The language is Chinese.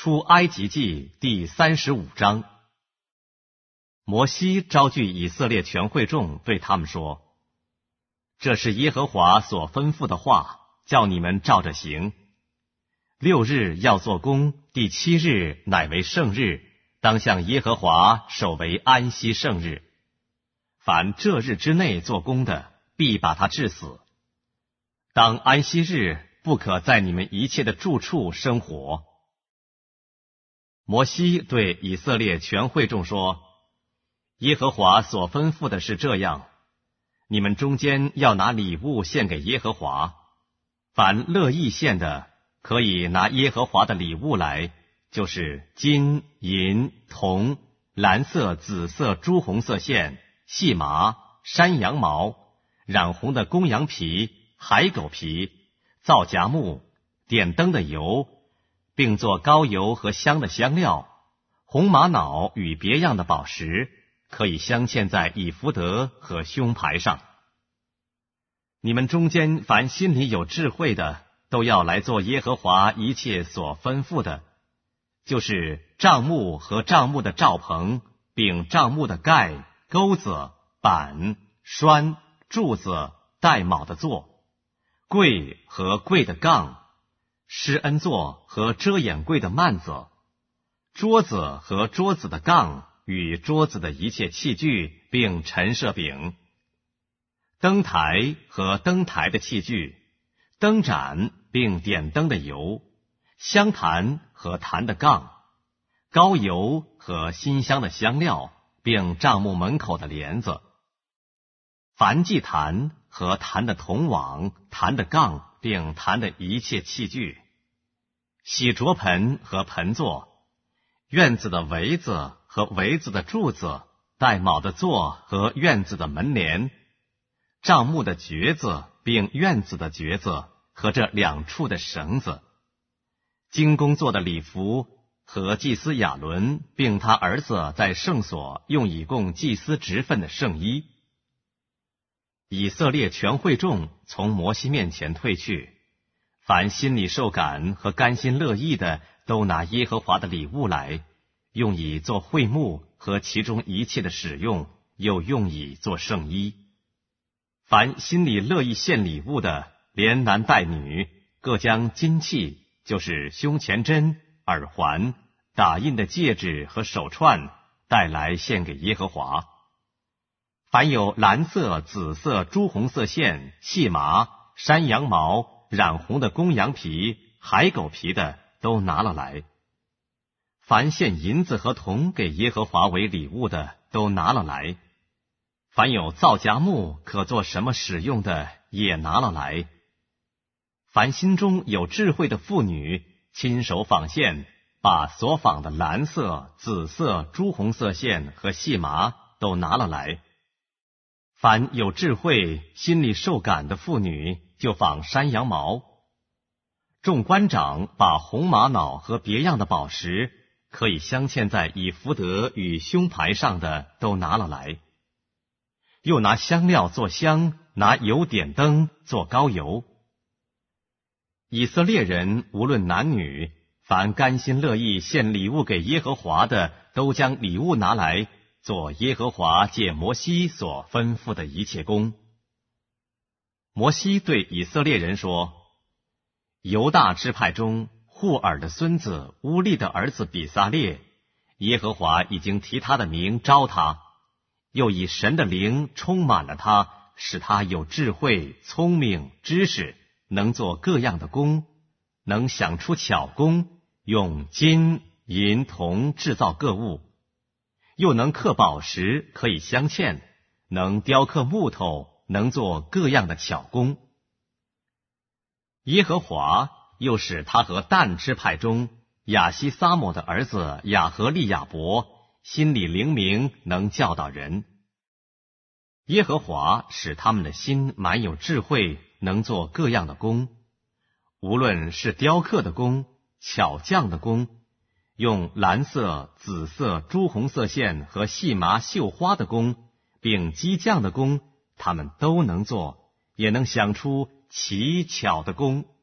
出埃及记第35章。摩西招聚以色列全会众，对他们说：这是耶和华所吩咐的话，叫你们照着行。6日要做工，第7日乃为圣日，当向耶和华守为安息圣日。凡这日之内做工的，必把他治死。当安息日，不可在你们一切的住处生火。摩西对以色列全会众说：耶和华所吩咐的是这样，你们中间要拿礼物献给耶和华，凡乐意献的，可以拿耶和华的礼物来，就是金、银、铜、蓝色、紫色、朱红色线、细麻、山羊毛、染红的公羊皮、海狗皮、皂荚木、点灯的油，并做膏油和香的香料，红玛瑙与别样的宝石，可以镶嵌在以弗得和胸牌上。你们中间凡心里有智慧的，都要来做耶和华一切所吩咐的，就是帐幕和帐幕的罩棚，并帐幕的盖、钩子、板、栓、柱子、带卯的座，柜和柜的杠，施恩座和遮掩柜的幔子，桌子和桌子的杠与桌子的一切器具，并陈设饼，灯台和灯台的器具，灯盏并点灯的油，香坛和坛的杠，膏油和馨香的香料，并帐幕门口的帘子，燔祭坛和坛的铜网，坛的杠，并坛的一切器具，洗濯盆和盆座，院子的围子和围子的柱子，带卯的座和院子的门帘，帐幕的橛子，并院子的橛子和这2处的绳子，经工做的礼服和祭司亚伦并他儿子在圣所用以供祭司职分的圣衣。以色列全会众从摩西面前退去，凡心里受感和甘心乐意的，都拿耶和华的礼物来，用以做会幕和其中一切的使用，又用以做圣衣。凡心里乐意献礼物的，连男带女，各将金器，就是胸前针、耳环、打印的戒指和手串，带来献给耶和华。凡有蓝色、紫色、朱红色线、细麻、山羊毛、染红的公羊皮、海狗皮的，都拿了来。凡献银子和铜给耶和华为礼物的，都拿了来。凡有皂荚木可做什么使用的，也拿了来。凡心中有智慧的妇女，亲手纺线，把所纺的蓝色、紫色、朱红色线和细麻都拿了来。凡有智慧、心里受感的妇女，就纺山羊毛。众官长把红玛瑙和别样的宝石，可以镶嵌在以弗得与胸牌上的，都拿了来。又拿香料做香，拿油点灯做膏油。以色列人无论男女，凡甘心乐意献礼物给耶和华的，都将礼物拿来，做耶和华借摩西所吩咐的一切工。摩西对以色列人说：犹大支派中户尔的孙子乌利的儿子比撒列，耶和华已经提他的名召他，又以神的灵充满了他，使他有智慧、聪明、知识，能做各样的工，能想出巧工，用金、银、铜制造各物，又能刻宝石，可以镶嵌，能雕刻木头，能做各样的巧工。耶和华又使他和但支派中亚西撒摩的儿子亚和利亚伯心里灵明，能教导人。耶和华使他们的心满有智慧，能做各样的工，无论是雕刻的工、巧匠的工，用蓝色、紫色、朱红色线和细麻绣花的工，并机匠的工，他们都能做，也能想出奇巧的工。